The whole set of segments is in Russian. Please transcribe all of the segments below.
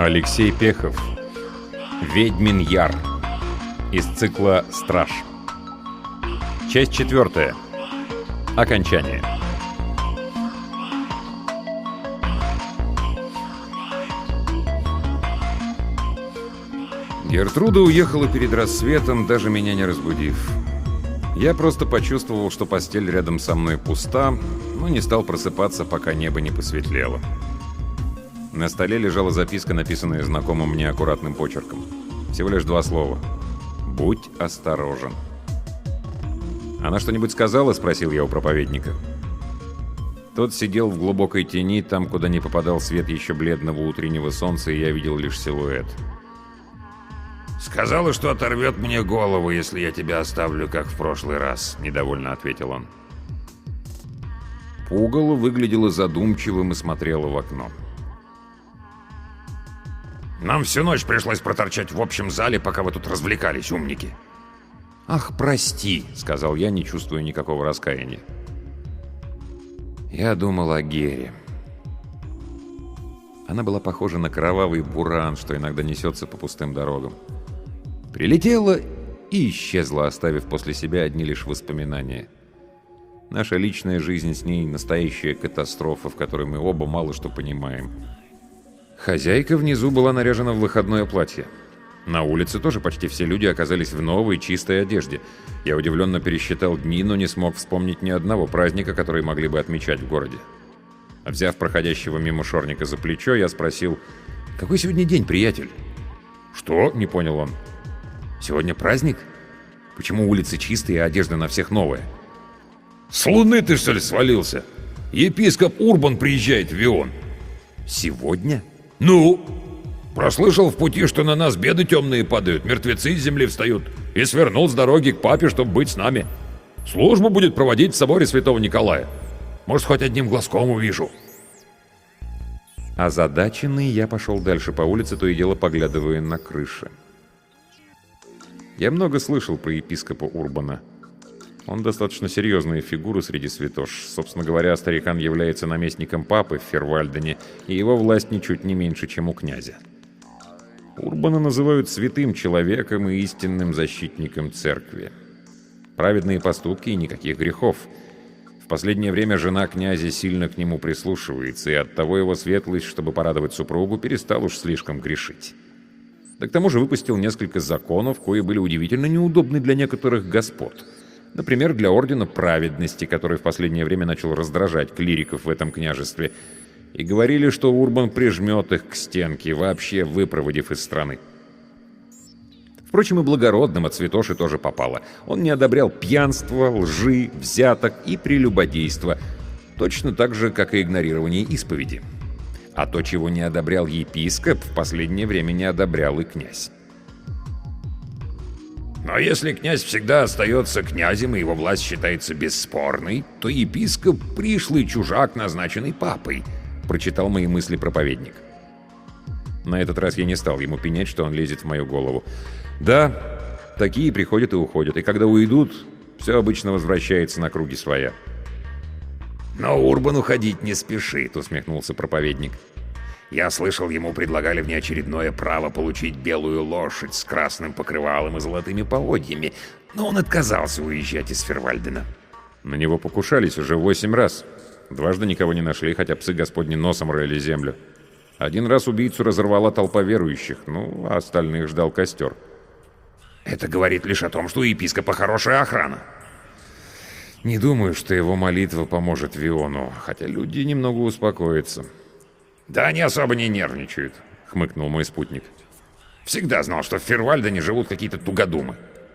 Алексей Пехов. Ведьмин Яр. Из цикла «Страж». Часть 4. Окончание. Гертруда уехала перед рассветом, даже меня не разбудив. Я просто почувствовал, что постель рядом со мной пуста, но не стал просыпаться, пока небо не посветлело. На столе лежала записка, написанная знакомым мне аккуратным почерком. Всего лишь 2 слова. «Будь осторожен». «Она что-нибудь сказала?» — спросил я у проповедника. Тот сидел в глубокой тени, там, куда не попадал свет еще бледного утреннего солнца, и я видел лишь силуэт. «Сказала, что оторвет мне голову, если я тебя оставлю, как в прошлый раз», — недовольно ответил он. Пугало выглядело задумчивым и смотрело в окно. «Нам всю ночь пришлось проторчать в общем зале, пока вы тут развлекались, умники». «Ах, прости», — сказал я, не чувствуя никакого раскаяния. Я думал о Гере. Она была похожа на кровавый буран, что иногда несется по пустым дорогам. Прилетела и исчезла, оставив после себя одни лишь воспоминания. Наша личная жизнь с ней — настоящая катастрофа, в которой мы оба мало что понимаем. Хозяйка внизу была наряжена в выходное платье. На улице тоже почти все люди оказались в новой, чистой одежде. Я удивленно пересчитал дни, но не смог вспомнить ни одного праздника, который могли бы отмечать в городе. Взяв проходящего мимо шорника за плечо, я спросил: «Какой сегодня день, приятель?» «Что?» — не понял он. «Сегодня праздник? Почему улицы чистые, а одежда на всех новая?» «С луны ты, что ли, свалился? Епископ Урбан приезжает в Вион». «Сегодня?» «Ну? Прослышал в пути, что на нас беды темные падают, мертвецы из земли встают, и свернул с дороги к папе, чтобы быть с нами. Службу будет проводить в соборе Святого Николая. Может, хоть одним глазком увижу». Озадаченный, я пошел дальше по улице, то и дело поглядывая на крыши. Я много слышал про епископа Урбана. Он достаточно серьезная фигура среди святош. Собственно говоря, старикан является наместником папы в Фервальдене, и его власть ничуть не меньше, чем у князя. Урбана называют святым человеком и истинным защитником церкви. Праведные поступки и никаких грехов. В последнее время жена князя сильно к нему прислушивается, и оттого его светлость, чтобы порадовать супругу, перестал уж слишком грешить. Да к тому же выпустил несколько законов, кои были удивительно неудобны для некоторых господ. Например, для Ордена Праведности, который в последнее время начал раздражать клириков в этом княжестве, и говорили, что Урбан прижмет их к стенке, вообще выпроводив из страны. Впрочем, и благородным от святоши тоже попало. Он не одобрял пьянство, лжи, взяток и прелюбодейства, точно так же, как и игнорирование исповеди. А то, чего не одобрял епископ, в последнее время не одобрял и князь. Но если князь всегда остается князем, и его власть считается бесспорной, то епископ — пришлый чужак, назначенный папой, прочитал мои мысли проповедник. На этот раз я не стал ему пенять, что он лезет в мою голову. Да, такие приходят и уходят, и когда уйдут, все обычно возвращается на круги своя. «Но Урбан уходить не спешит», — усмехнулся проповедник. «Я слышал, ему предлагали внеочередное право получить белую лошадь с красным покрывалом и золотыми поводьями, но он отказался уезжать из Фервальдена». На него покушались уже 8 раз. Дважды никого не нашли, хотя псы Господни носом рыли землю. 1 раз убийцу разорвала толпа верующих, а остальных ждал костер. «Это говорит лишь о том, что у епископа хорошая охрана». Не думаю, что его молитва поможет Виону, хотя люди немного успокоятся. «Да они особо не нервничают», — хмыкнул мой спутник. «Всегда знал, что в Фервальдене живут какие-то тугодумы».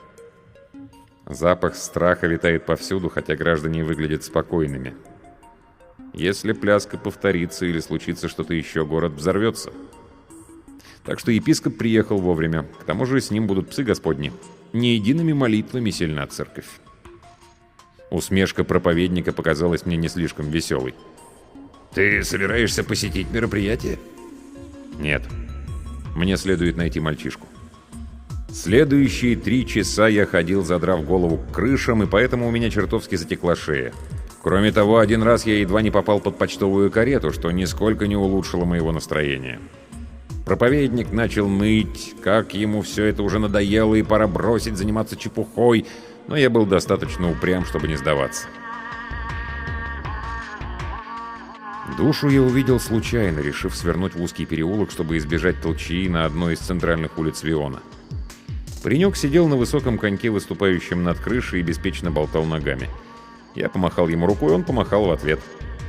Запах страха витает повсюду, хотя граждане выглядят спокойными. Если пляска повторится или случится что-то еще, город взорвется. Так что епископ приехал вовремя. К тому же с ним будут псы Господни. Не едиными молитвами сильна церковь. Усмешка проповедника показалась мне не слишком веселой. «Ты собираешься посетить мероприятие?» «Нет. Мне следует найти мальчишку». Следующие 3 часа я ходил, задрав голову к крышам, и поэтому у меня чертовски затекла шея. Кроме того, 1 раз я едва не попал под почтовую карету, что нисколько не улучшило моего настроения. Проповедник начал ныть, как ему все это уже надоело и пора бросить заниматься чепухой, но я был достаточно упрям, чтобы не сдаваться. Душу я увидел случайно, решив свернуть в узкий переулок, чтобы избежать толчии на одной из центральных улиц Виона. Паренек сидел на высоком коньке, выступающем над крышей, и беспечно болтал ногами. Я помахал ему рукой, он помахал в ответ.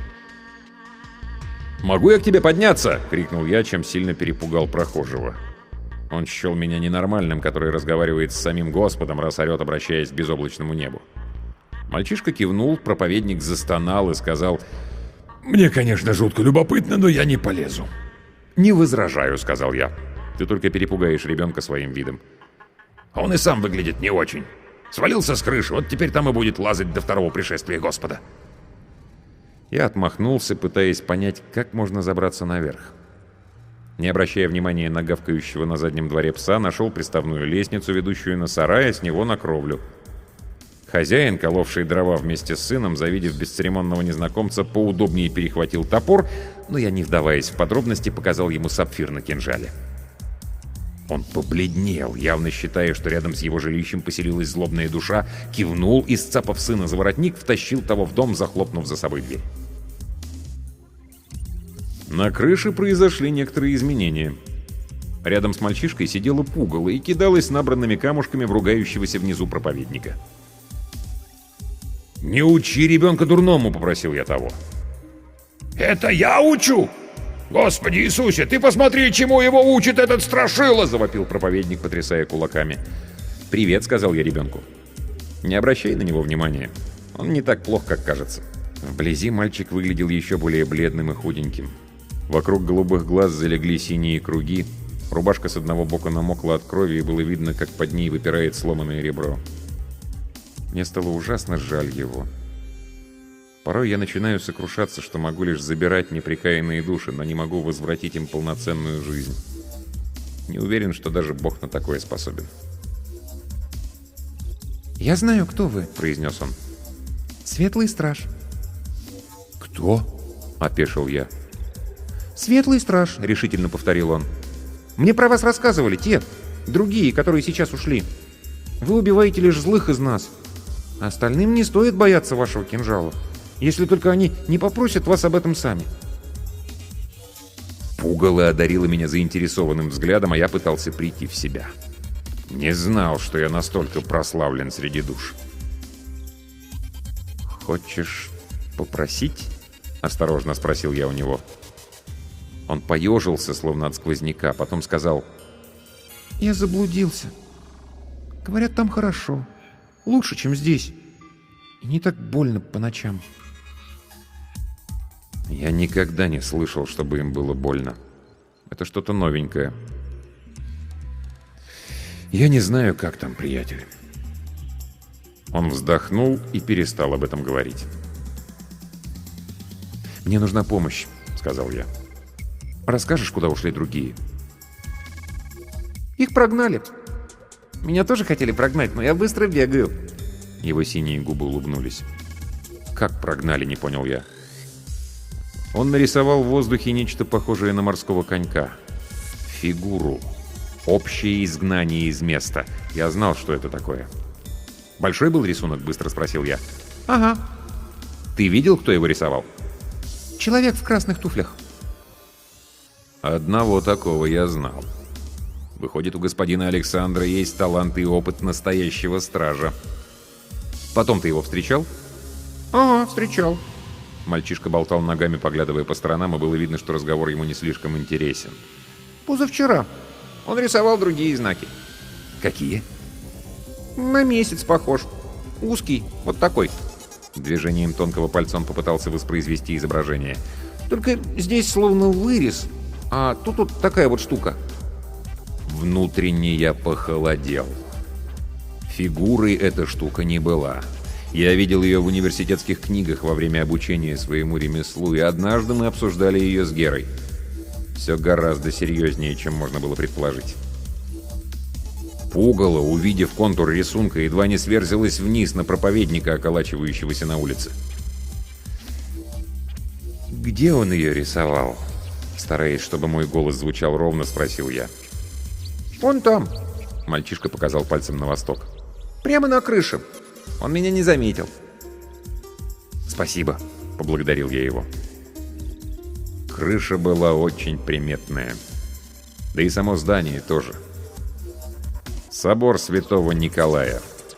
«Могу я к тебе подняться?» — крикнул я, чем сильно перепугал прохожего. Он счел меня ненормальным, который разговаривает с самим Господом, раз орет, обращаясь к безоблачному небу. Мальчишка кивнул, проповедник застонал и сказал: «Мне, конечно, жутко любопытно, но я не полезу». «Не возражаю», — сказал я. «Ты только перепугаешь ребенка своим видом». «А он и сам выглядит не очень. Свалился с крыши, вот теперь там и будет лазать до второго пришествия Господа». Я отмахнулся, пытаясь понять, как можно забраться наверх. Не обращая внимания на гавкающего на заднем дворе пса, нашел приставную лестницу, ведущую на сарай, а с него на кровлю. Хозяин, коловший дрова вместе с сыном, завидев бесцеремонного незнакомца, поудобнее перехватил топор, но я, не вдаваясь в подробности, показал ему сапфир на кинжале. Он побледнел, явно считая, что рядом с его жилищем поселилась злобная душа, кивнул и, сцапав сына за воротник, втащил того в дом, захлопнув за собой дверь. На крыше произошли некоторые изменения. Рядом с мальчишкой сидела пугало и кидалась набранными камушками в ругающегося внизу проповедника. «Не учи ребенка дурному», — попросил я того. «Это я учу? Господи Иисусе, ты посмотри, чему его учит этот страшила!» — завопил проповедник, потрясая кулаками. «Привет», — сказал я ребенку. «Не обращай на него внимания. Он не так плох, как кажется». Вблизи мальчик выглядел еще более бледным и худеньким. Вокруг голубых глаз залегли синие круги. Рубашка с одного бока намокла от крови, и было видно, как под ней выпирает сломанное ребро. Мне стало ужасно жаль его. Порой я начинаю сокрушаться, что могу лишь забирать непрекаянные души, но не могу возвратить им полноценную жизнь. Не уверен, что даже Бог на такое способен. «Я знаю, кто вы», — произнес он. «Светлый страж». «Кто?» — опешил я. «Светлый страж», — решительно повторил он. «Мне про вас рассказывали те, другие, которые сейчас ушли. Вы убиваете лишь злых из нас. Остальным не стоит бояться вашего кинжала, если только они не попросят вас об этом сами». Пугало одарила меня заинтересованным взглядом, а я пытался прийти в себя. Не знал, что я настолько прославлен среди душ. «Хочешь попросить?» — осторожно спросил я у него. Он поежился, словно от сквозняка, потом сказал: «Я заблудился. Говорят, там хорошо. Лучше, чем здесь. И не так больно по ночам». Я никогда не слышал, чтобы им было больно. Это что-то новенькое. Я не знаю, как там, приятель. Он вздохнул и перестал об этом говорить. «Мне нужна помощь», — сказал я. «Расскажешь, куда ушли другие?» «Их прогнали. Меня тоже хотели прогнать, но я быстро бегаю». Его синие губы улыбнулись. «Как прогнали?» — не понял я. Он нарисовал в воздухе нечто похожее на морского конька. Фигуру. Общее изгнание из места. Я знал, что это такое. «Большой был рисунок?» — быстро спросил я. «Ага». «Ты видел, кто его рисовал?» «Человек в красных туфлях». Одного такого я знал. Выходит, у господина Александра есть талант и опыт настоящего стража. Потом ты его встречал? «Ага, встречал». Мальчишка болтал ногами, поглядывая по сторонам, и было видно, что разговор ему не слишком интересен. «Позавчера. Он рисовал другие знаки». «Какие?» «На месяц похож. Узкий, вот такой». Движением тонкого пальца он попытался воспроизвести изображение. «Только здесь словно вырез, а тут вот такая вот штука». Внутренне я похолодел. Фигурой эта штука не была. Я видел ее в университетских книгах во время обучения своему ремеслу, и однажды мы обсуждали ее с Герой. Все гораздо серьезнее, чем можно было предположить. Пугало, увидев контур рисунка, едва не сверзилась вниз на проповедника, околачивающегося на улице. «Где он ее рисовал?» Стараясь, чтобы мой голос звучал ровно, спросил я. «Вон там, Мальчишка показал пальцем на восток. прямо на крыше. Он меня не заметил». «Спасибо», — поблагодарил я его. Крыша была очень приметная. Да и само здание тоже. Собор Святого Николая.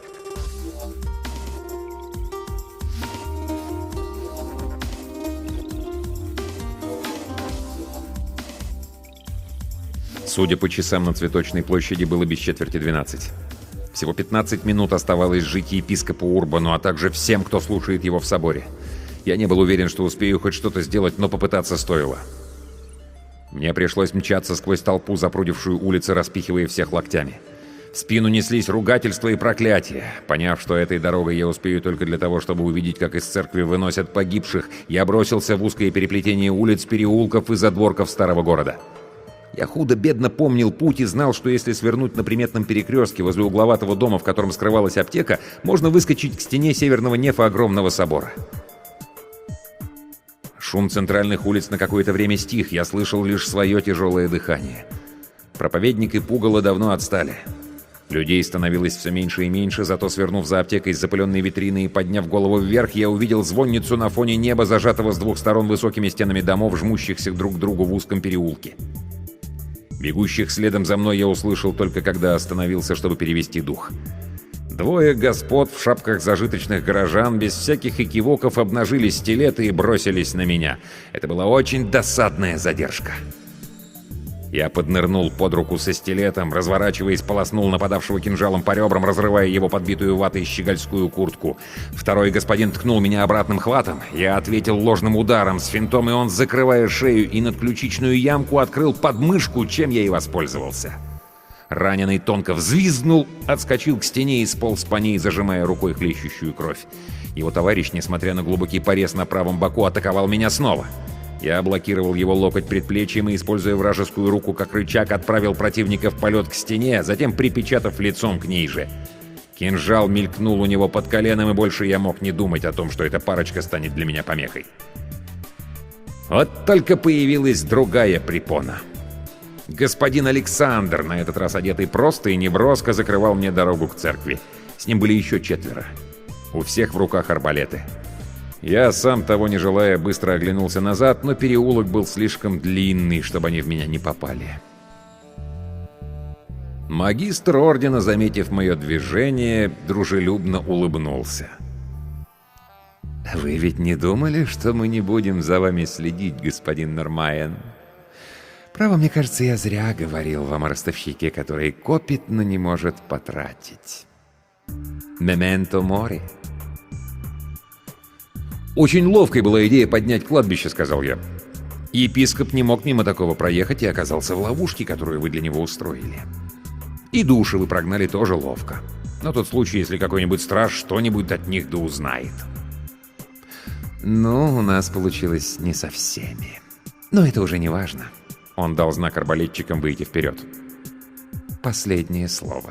Судя по часам на Цветочной площади, было без четверти 12. Всего 15 минут оставалось жить епископу Урбану, а также всем, кто слушает его в соборе. Я не был уверен, что успею хоть что-то сделать, но попытаться стоило. Мне пришлось мчаться сквозь толпу, запрудившую улицы, распихивая всех локтями. В спину неслись ругательства и проклятия. Поняв, что этой дорогой я успею только для того, чтобы увидеть, как из церкви выносят погибших, я бросился в узкое переплетение улиц, переулков и задворков старого города. Я худо-бедно помнил путь и знал, что если свернуть на приметном перекрестке возле угловатого дома, в котором скрывалась аптека, можно выскочить к стене северного нефа огромного собора. Шум центральных улиц на какое-то время стих, я слышал лишь свое тяжелое дыхание. Проповедник и пугало давно отстали. Людей становилось все меньше и меньше, зато, свернув за аптекой с запыленной витриной и подняв голову вверх, я увидел звонницу на фоне неба, зажатого с двух сторон высокими стенами домов, жмущихся друг к другу в узком переулке. Бегущих следом за мной я услышал только когда остановился, чтобы перевести дух. Двое господ в шапках зажиточных горожан без всяких экивоков обнажили стилеты и бросились на меня. Это была очень досадная задержка. Я поднырнул под руку со стилетом, разворачиваясь, полоснул нападавшего кинжалом по ребрам, разрывая его подбитую ватой щегольскую куртку. Второй господин ткнул меня обратным хватом. Я ответил ложным ударом с финтом, и он, закрывая шею и надключичную ямку, открыл подмышку, чем я и воспользовался. Раненый тонко взвизгнул, отскочил к стене и сполз по ней, зажимая рукой хлещущую кровь. Его товарищ, несмотря на глубокий порез на правом боку, атаковал меня снова. Я блокировал его локоть предплечьем и, используя вражескую руку как рычаг, отправил противника в полет к стене, затем припечатав лицом к ней же. Кинжал мелькнул у него под коленом, и больше я мог не думать о том, что эта парочка станет для меня помехой. Вот только появилась другая препона. Господин Александр, на этот раз одетый просто и неброско, закрывал мне дорогу к церкви. С ним были еще 4. У всех в руках арбалеты. Я, сам того не желая, быстро оглянулся назад, но переулок был слишком длинный, чтобы они в меня не попали. Магистр ордена, заметив мое движение, дружелюбно улыбнулся. «Вы ведь не думали, что мы не будем за вами следить, господин Нормайен? Право, мне кажется, я зря говорил вам о ростовщике, который копит, но не может потратить. Мементо мори». «Очень ловкой была идея поднять кладбище», — сказал я. «Епископ не мог мимо такого проехать и оказался в ловушке, которую вы для него устроили. И души вы прогнали тоже ловко. На тот случай, если какой-нибудь страж что-нибудь от них да узнает». «Ну, у нас получилось не со всеми. Но это уже не важно». Он дал знак арбалетчикам выйти вперед. «Последнее слово».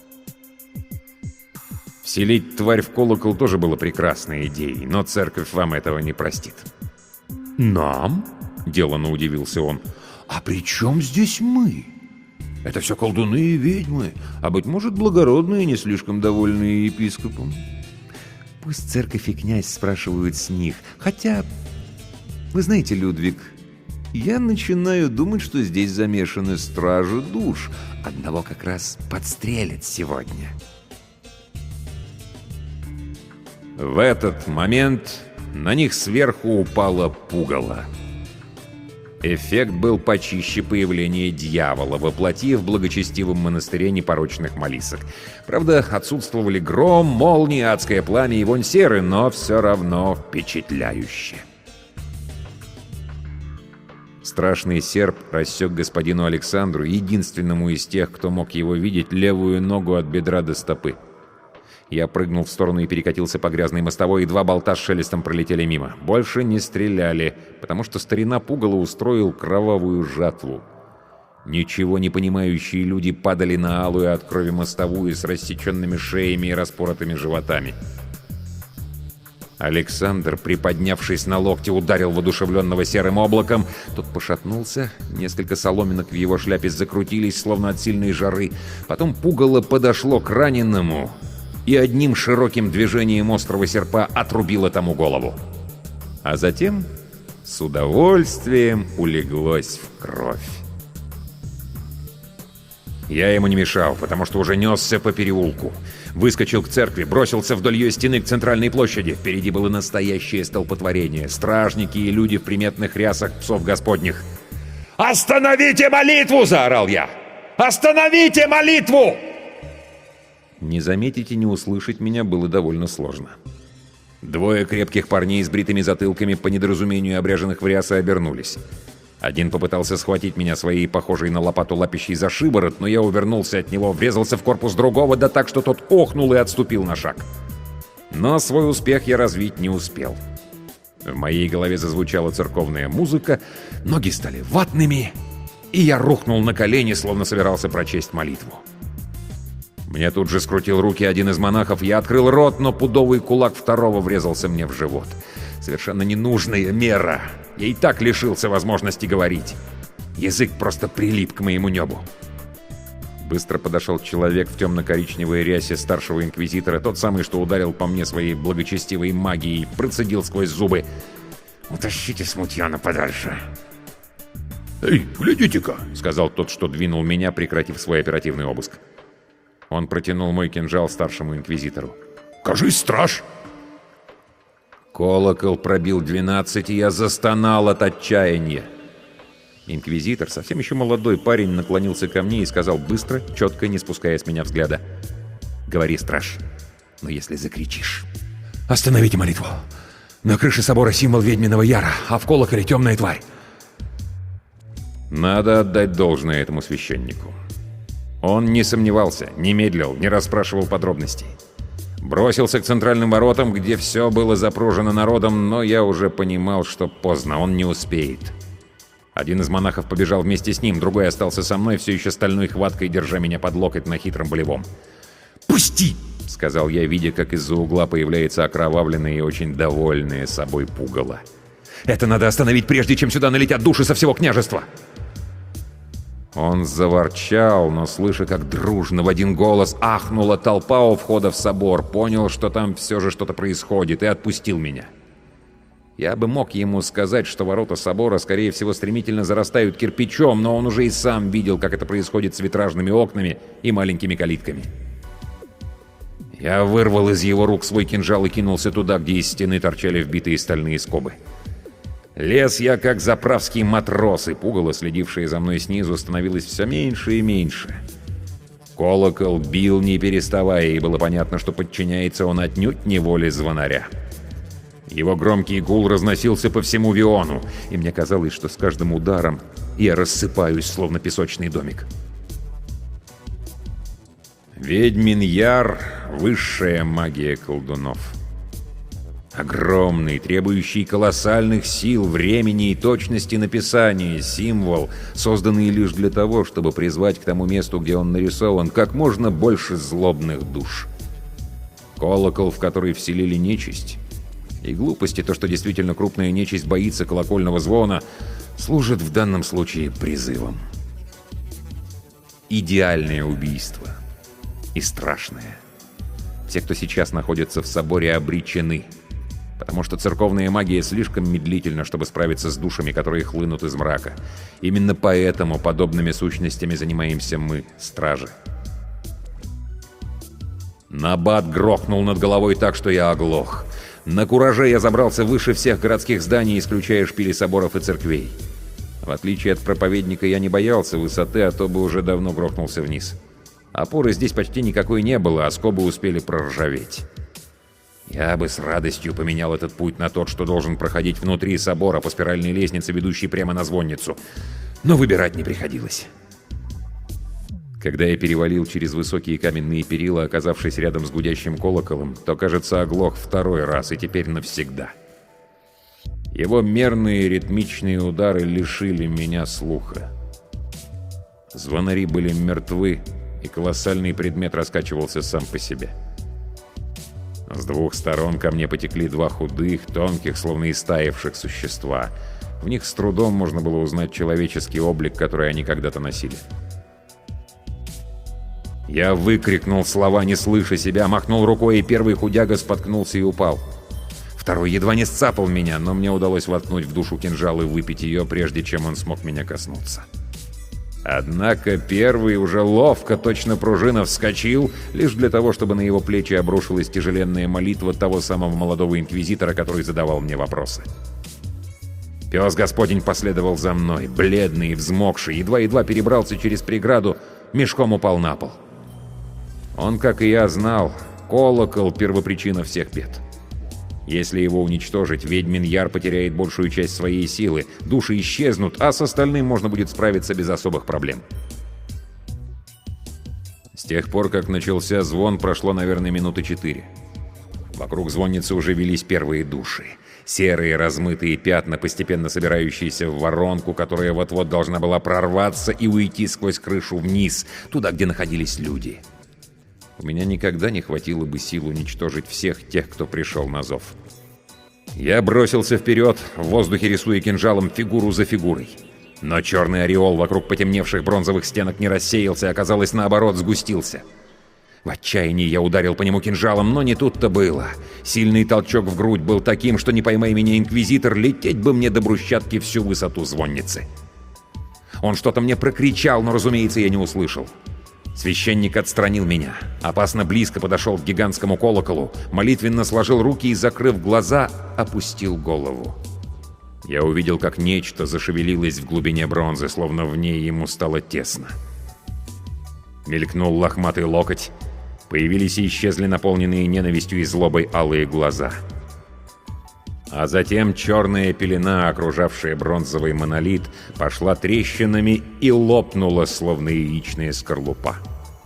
Вселить тварь в колокол тоже было прекрасной идеей, но церковь вам этого не простит. «Нам?» — деланно удивился он. «А при чем здесь мы? Это все колдуны и ведьмы, а, быть может, благородные, не слишком довольные епископом. Пусть церковь и князь спрашивают с них. Хотя, вы знаете, Людвиг, я начинаю думать, что здесь замешаны стражи душ. Одного как раз подстрелят сегодня». В этот момент на них сверху упало пугало. Эффект был почище появления дьявола, воплоти в благочестивом монастыре непорочных молисок. Правда, отсутствовали гром, молнии, адское пламя и вонь серы, но все равно впечатляюще. Страшный серп рассек господину Александру, единственному из тех, кто мог его видеть, левую ногу от бедра до стопы. Я прыгнул в сторону и перекатился по грязной мостовой, и 2 болта с шелестом пролетели мимо. Больше не стреляли, потому что старина пугало устроил кровавую жатву. Ничего не понимающие люди падали на алую от крови мостовую с рассеченными шеями и распоротыми животами. Александр, приподнявшись на локте, ударил воодушевленного серым облаком. Тот пошатнулся, несколько соломинок в его шляпе закрутились, словно от сильной жары. Потом пугало подошло к раненому и одним широким движением острого серпа отрубило тому голову. А затем с удовольствием улеглось в кровь. Я ему не мешал, потому что уже несся по переулку. Выскочил к церкви, бросился вдоль ее стены к центральной площади. Впереди было настоящее столпотворение. Стражники и люди в приметных рясах псов господних. «Остановите молитву!» — заорал я. «Остановите молитву!» Не заметить и не услышать меня было довольно сложно. Двое крепких парней с бритыми затылками, по недоразумению обряженных в рясы, обернулись. Один попытался схватить меня своей, похожей на лопату лапищей, за шиворот, но я увернулся от него, врезался в корпус другого, да так, что тот охнул и отступил на шаг. Но свой успех я развить не успел. В моей голове зазвучала церковная музыка, ноги стали ватными, и я рухнул на колени, словно собирался прочесть молитву. Мне тут же скрутил руки один из монахов, я открыл рот, но пудовый кулак второго врезался мне в живот. Совершенно ненужная мера. Я и так лишился возможности говорить. Язык просто прилип к моему небу. Быстро подошел человек в темно-коричневой рясе старшего инквизитора, тот самый, что ударил по мне своей благочестивой магией, процедил сквозь зубы: «Утащите смутьяна подальше». «Эй, глядите-ка!» — сказал тот, что двинул меня, прекратив свой оперативный обыск. Он протянул мой кинжал старшему инквизитору. «Кажись, страж!» Колокол пробил 12, и я застонал от отчаяния. Инквизитор, совсем еще молодой парень, наклонился ко мне и сказал быстро, четко, не спуская с меня взгляда: «Говори, страж, но если закричишь...» «Остановите молитву! На крыше собора символ ведьминого яра, а в колоколе темная тварь!» Надо отдать должное этому священнику. Он не сомневался, не медлил, не расспрашивал подробностей. Бросился к центральным воротам, где все было запружено народом, но я уже понимал, что поздно, он не успеет. Один из монахов побежал вместе с ним, другой остался со мной, все еще стальной хваткой, держа меня под локоть на хитром болевом. «Пусти!» — сказал я, видя, как из-за угла появляется окровавленное и очень довольное собой пугало. «Это надо остановить, прежде чем сюда налетят души со всего княжества!» Он заворчал, но, слыша, как дружно в один голос ахнула толпа у входа в собор, понял, что там все же что-то происходит, и отпустил меня. Я бы мог ему сказать, что ворота собора, скорее всего, стремительно зарастают кирпичом, но он уже и сам видел, как это происходит с витражными окнами и маленькими калитками. Я вырвал из его рук свой кинжал и кинулся туда, где из стены торчали вбитые стальные скобы. Лез я, как заправский матрос, и пугало, следившее за мной снизу, становилось все меньше и меньше. Колокол бил, не переставая, и было понятно, что подчиняется он отнюдь не воле звонаря. Его громкий гул разносился по всему Виону, и мне казалось, что с каждым ударом я рассыпаюсь, словно песочный домик. Ведьмин яр — высшая магия колдунов. Огромный, требующий колоссальных сил, времени и точности написания символ, созданный лишь для того, чтобы призвать к тому месту, где он нарисован, как можно больше злобных душ. Колокол, в который вселили нечисть. И глупости, то, что действительно крупная нечисть боится колокольного звона, служит в данном случае призывом. Идеальное убийство. И страшное. Те, кто сейчас находится в соборе, обречены. Потому что церковная магия слишком медлительна, чтобы справиться с душами, которые хлынут из мрака. Именно поэтому подобными сущностями занимаемся мы, стражи. Набат грохнул над головой так, что я оглох. На кураже я забрался выше всех городских зданий, исключая шпили соборов и церквей. В отличие от проповедника, я не боялся высоты, а то бы уже давно грохнулся вниз. Опоры здесь почти никакой не было, а скобы успели проржаветь. Я бы с радостью поменял этот путь на тот, что должен проходить внутри собора по спиральной лестнице, ведущей прямо на звонницу. Но выбирать не приходилось. Когда я перевалил через высокие каменные перила, оказавшись рядом с гудящим колоколом, то, кажется, оглох второй раз, и теперь навсегда. Его мерные ритмичные удары лишили меня слуха. Звонари были мертвы, и колоссальный предмет раскачивался сам по себе. С двух сторон ко мне потекли два худых, тонких, словно истаявших существа. В них с трудом можно было узнать человеческий облик, который они когда-то носили. Я выкрикнул слова, не слыша себя, махнул рукой, и первый худяга споткнулся и упал. Второй едва не сцапал меня, но мне удалось воткнуть в душу кинжал и выпить ее, прежде чем он смог меня коснуться. Однако первый уже ловко, точно пружина, вскочил, лишь для того, чтобы на его плечи обрушилась тяжеленная молитва того самого молодого инквизитора, который задавал мне вопросы. Пес Господень последовал за мной, бледный и взмокший, едва-едва перебрался через преграду, мешком упал на пол. Он, как и я, знал, колокол — первопричина всех бед. Если его уничтожить, ведьмин яр потеряет большую часть своей силы, души исчезнут, а с остальным можно будет справиться без особых проблем. С тех пор, как начался звон, прошло, наверное, минуты 4. Вокруг звонницы уже велись первые души. Серые размытые пятна, постепенно собирающиеся в воронку, которая вот-вот должна была прорваться и уйти сквозь крышу вниз, туда, где находились люди. У меня никогда не хватило бы сил уничтожить всех тех, кто пришел на зов. Я бросился вперед, в воздухе рисуя кинжалом фигуру за фигурой. Но черный ореол вокруг потемневших бронзовых стенок не рассеялся, а, казалось, наоборот, сгустился. В отчаянии я ударил по нему кинжалом, но не тут-то было. Сильный толчок в грудь был таким, что, не поймай меня, инквизитор, лететь бы мне до брусчатки всю высоту звонницы. Он что-то мне прокричал, но, разумеется, я не услышал. Священник отстранил меня, опасно близко подошел к гигантскому колоколу, молитвенно сложил руки и, закрыв глаза, опустил голову. Я увидел, как нечто зашевелилось в глубине бронзы, словно в ней ему стало тесно. Мелькнул лохматый локоть, появились и исчезли наполненные ненавистью и злобой алые глаза. А затем черная пелена, окружавшая бронзовый монолит, пошла трещинами и лопнула, словно яичная скорлупа.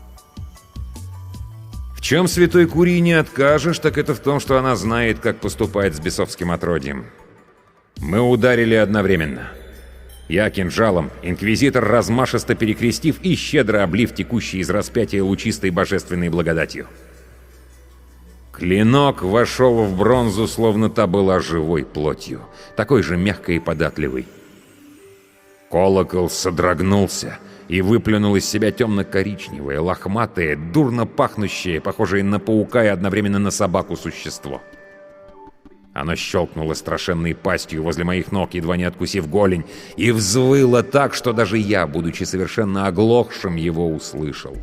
В чем святой Курии не откажешь, так это в том, что она знает, как поступать с бесовским отродьем. Мы ударили одновременно. Я кинжалом, инквизитор размашисто перекрестив и щедро облив текущий из распятия лучистой божественной благодатью. Клинок вошел в бронзу, словно та была живой плотью, такой же мягкой и податливой. Колокол содрогнулся и выплюнул из себя темно-коричневое, лохматое, дурно пахнущее, похожее на паука и одновременно на собаку существо. Оно щелкнуло страшенной пастью возле моих ног, едва не откусив голень, и взвыло так, что даже я, будучи совершенно оглохшим, его услышал.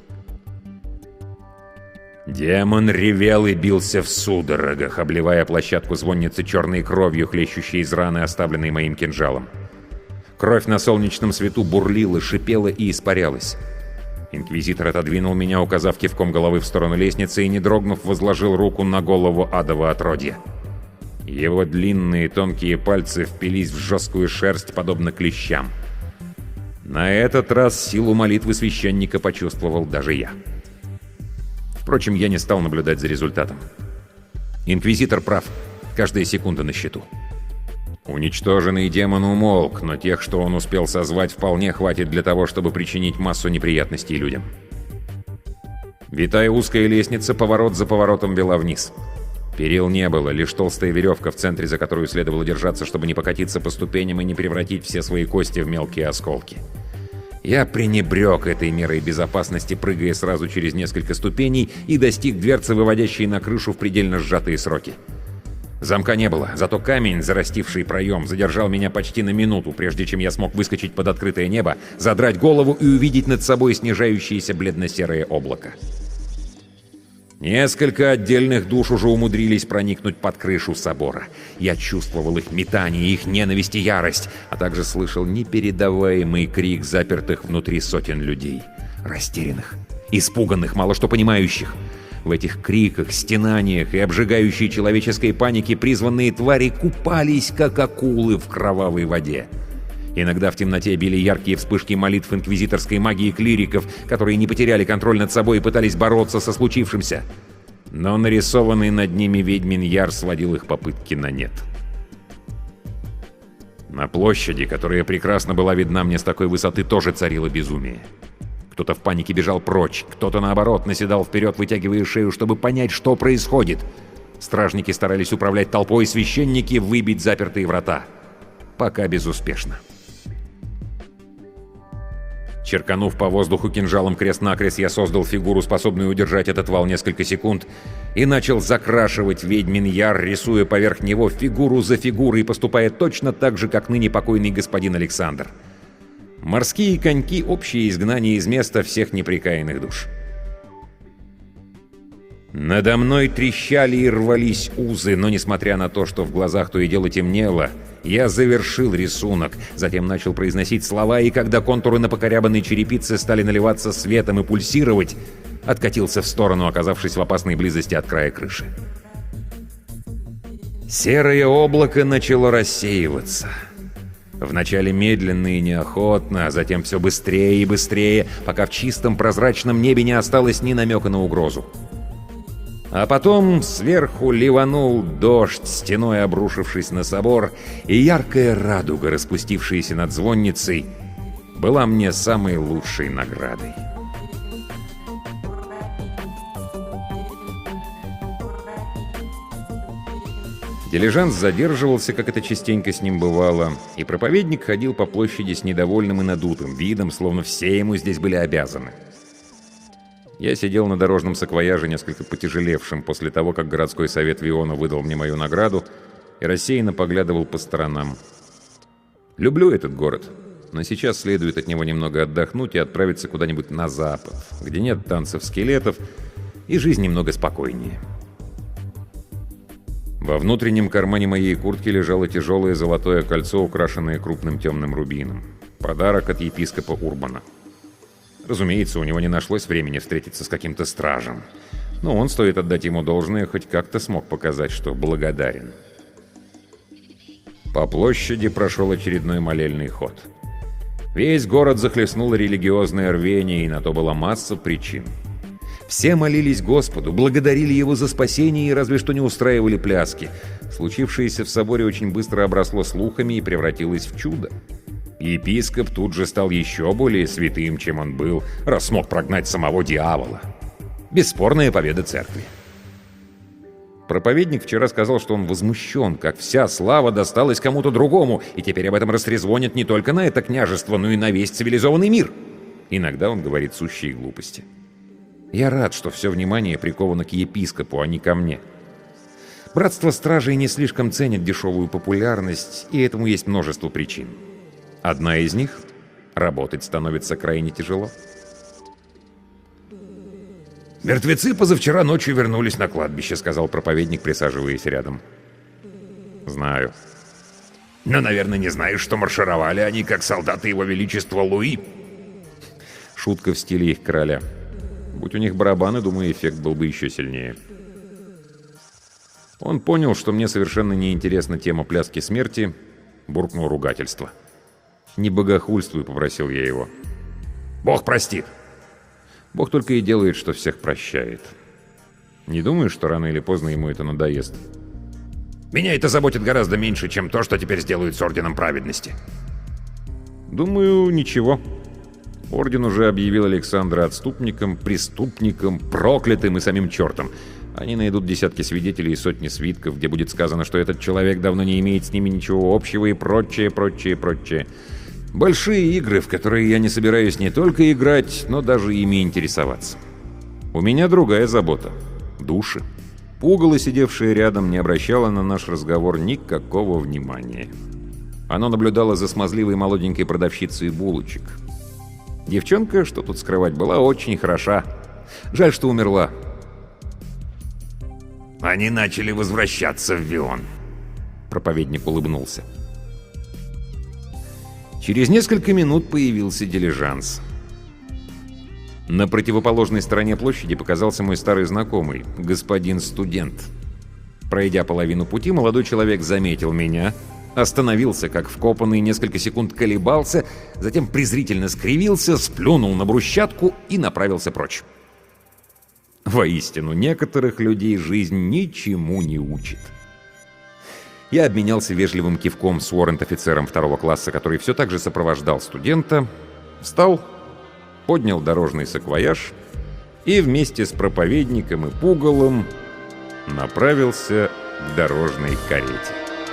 Демон ревел и бился в судорогах, обливая площадку звонницы черной кровью, хлещущей из раны, оставленной моим кинжалом. Кровь на солнечном свету бурлила, шипела и испарялась. Инквизитор отодвинул меня, указав кивком головы в сторону лестницы, и, не дрогнув, возложил руку на голову адового отродья. Его длинные тонкие пальцы впились в жесткую шерсть, подобно клещам. На этот раз силу молитвы священника почувствовал даже я. Впрочем, я не стал наблюдать за результатом. Инквизитор прав. Каждая секунда на счету. Уничтоженный демон умолк, но тех, что он успел созвать, вполне хватит для того, чтобы причинить массу неприятностей людям. Витая узкая лестница, поворот за поворотом вела вниз. Перил не было, лишь толстая веревка в центре, за которую следовало держаться, чтобы не покатиться по ступеням и не превратить все свои кости в мелкие осколки. Я пренебрег этой мерой безопасности, прыгая сразу через несколько ступеней, и достиг дверцы, выводящей на крышу в предельно сжатые сроки. Замка не было, зато камень, зарастивший проем, задержал меня почти на минуту, прежде чем я смог выскочить под открытое небо, задрать голову и увидеть над собой снижающееся бледно-серое облако. Несколько отдельных душ уже умудрились проникнуть под крышу собора. Я чувствовал их метание, их ненависть и ярость, а также слышал непередаваемый крик запертых внутри сотен людей. Растерянных, испуганных, мало что понимающих. В этих криках, стенаниях и обжигающей человеческой панике призванные твари купались, как акулы в кровавой воде. Иногда в темноте били яркие вспышки молитв инквизиторской магии клириков, которые не потеряли контроль над собой и пытались бороться со случившимся. Но нарисованный над ними ведьмин яр сводил их попытки на нет. На площади, которая прекрасно была видна мне с такой высоты, тоже царило безумие. Кто-то в панике бежал прочь, кто-то, наоборот, наседал вперед, вытягивая шею, чтобы понять, что происходит. Стражники старались управлять толпой, священники выбить запертые врата. Пока безуспешно. Черканув по воздуху кинжалом крест-накрест, я создал фигуру, способную удержать этот вал несколько секунд, и начал закрашивать ведьмин яр, рисуя поверх него фигуру за фигурой и поступая точно так же, как ныне покойный господин Александр. Морские коньки — общее изгнание из места всех непрекаянных душ. Надо мной трещали и рвались узы, но несмотря на то, что в глазах то и дело темнело, я завершил рисунок, затем начал произносить слова, и когда контуры на покорябанной черепице стали наливаться светом и пульсировать, откатился в сторону, оказавшись в опасной близости от края крыши. Серое облако начало рассеиваться. Вначале медленно и неохотно, а затем все быстрее и быстрее, пока в чистом прозрачном небе не осталось ни намека на угрозу. А потом сверху ливанул дождь, стеной обрушившись на собор, и яркая радуга, распустившаяся над звонницей, была мне самой лучшей наградой. Дилижанс задерживался, как это частенько с ним бывало, и проповедник ходил по площади с недовольным и надутым видом, словно все ему здесь были обязаны. Я сидел на дорожном саквояже, несколько потяжелевшем после того, как городской совет Виона выдал мне мою награду, и рассеянно поглядывал по сторонам. Люблю этот город, но сейчас следует от него немного отдохнуть и отправиться куда-нибудь на запад, где нет танцев скелетов и жизнь немного спокойнее. Во внутреннем кармане моей куртки лежало тяжелое золотое кольцо, украшенное крупным темным рубином. Подарок от епископа Урбана. Разумеется, у него не нашлось времени встретиться с каким-то стражем. Но он, стоит отдать ему должное, хоть как-то смог показать, что благодарен. По площади прошел очередной молельный ход. Весь город захлестнуло религиозное рвение, и на то была масса причин. Все молились Господу, благодарили Его за спасение и разве что не устраивали пляски. Случившееся в соборе очень быстро обросло слухами и превратилось в чудо. Епископ тут же стал еще более святым, чем он был, раз смог прогнать самого дьявола. Бесспорная победа церкви. Проповедник вчера сказал, что он возмущен, как вся слава досталась кому-то другому, и теперь об этом растрезвонят не только на это княжество, но и на весь цивилизованный мир. Иногда он говорит сущие глупости. Я рад, что все внимание приковано к епископу, а не ко мне. Братство стражей не слишком ценит дешевую популярность, и этому есть множество причин. Одна из них — работать становится крайне тяжело. «Мертвецы позавчера ночью вернулись на кладбище», — сказал проповедник, присаживаясь рядом. «Знаю». «Но, наверное, не знаешь, что маршировали они, как солдаты его величества Луи». Шутка в стиле их короля. Будь у них барабаны, думаю, эффект был бы еще сильнее. Он понял, что мне совершенно неинтересна тема пляски смерти, буркнул ругательство. «Не богохульствуй», — попросил я его. «Бог простит». Бог только и делает, что всех прощает. Не думаешь, что рано или поздно ему это надоест? «Меня это заботит гораздо меньше, чем то, что теперь сделают с Орденом Праведности». «Думаю, ничего. Орден уже объявил Александра отступником, преступником, проклятым и самим чертом. Они найдут десятки свидетелей и сотни свитков, где будет сказано, что этот человек давно не имеет с ними ничего общего и прочее, прочее, прочее. Большие игры, в которые я не собираюсь не только играть, но даже ими интересоваться. У меня другая забота — души». Пугало, сидевшее рядом, не обращало на наш разговор никакого внимания. Оно наблюдало за смазливой молоденькой продавщицей булочек. Девчонка, что тут скрывать, была очень хороша. Жаль, что умерла. «Они начали возвращаться в Вион», — проповедник улыбнулся. Через несколько минут появился дилижанс. На противоположной стороне площади показался мой старый знакомый, господин студент. Пройдя половину пути, молодой человек заметил меня, остановился как вкопанный, несколько секунд колебался, затем презрительно скривился, сплюнул на брусчатку и направился прочь. Воистину, некоторых людей жизнь ничему не учит. Я обменялся вежливым кивком с уоррент-офицером 2-го класса, который все так же сопровождал студента, встал, поднял дорожный саквояж и вместе с проповедником и пугалом направился к дорожной карете.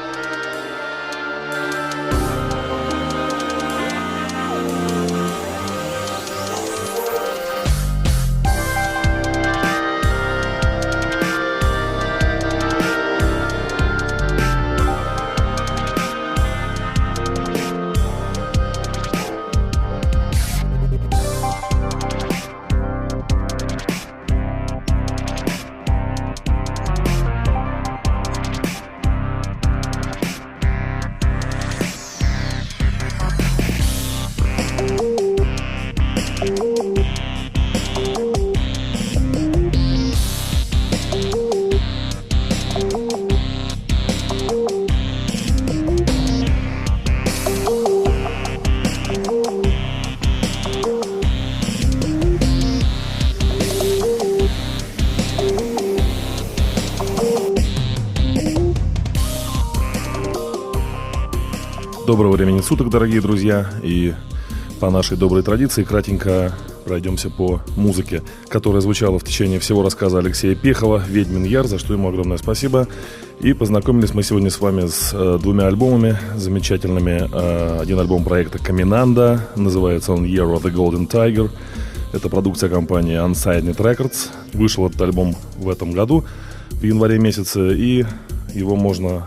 Доброго времени суток, дорогие друзья, и по нашей доброй традиции кратенько пройдемся по музыке, которая звучала в течение всего рассказа Алексея Пехова «Ведьмин Яр», за что ему огромное спасибо. И познакомились мы сегодня с вами с двумя альбомами замечательными. Один альбом проекта Каминанда, называется он «Year of the Golden Tiger». Это продукция компании Unsigned Records. Вышел этот альбом в этом году, в январе месяце, и его можно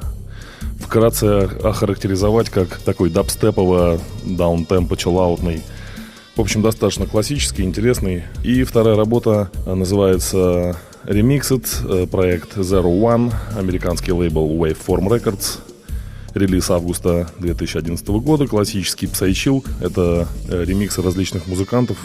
вкратце охарактеризовать как такой дабстепово, даунтемпо, чиллаутный. В общем, достаточно классический, интересный. И вторая работа называется Remixed, проект Zero One, американский лейбл Waveform Records. Релиз августа 2011 года, классический psychill. Это ремиксы различных музыкантов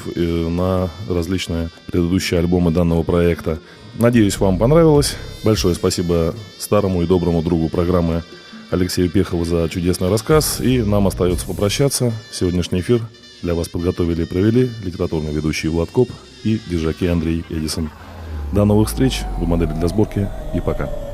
на различные предыдущие альбомы данного проекта. Надеюсь, вам понравилось. Большое спасибо старому и доброму другу программы Алексею Пехову за чудесный рассказ. И нам остается попрощаться. Сегодняшний эфир для вас подготовили и провели литературный ведущий Влад Коп и Держаки Андрей Эдисон. До новых встреч в модели для сборки и пока.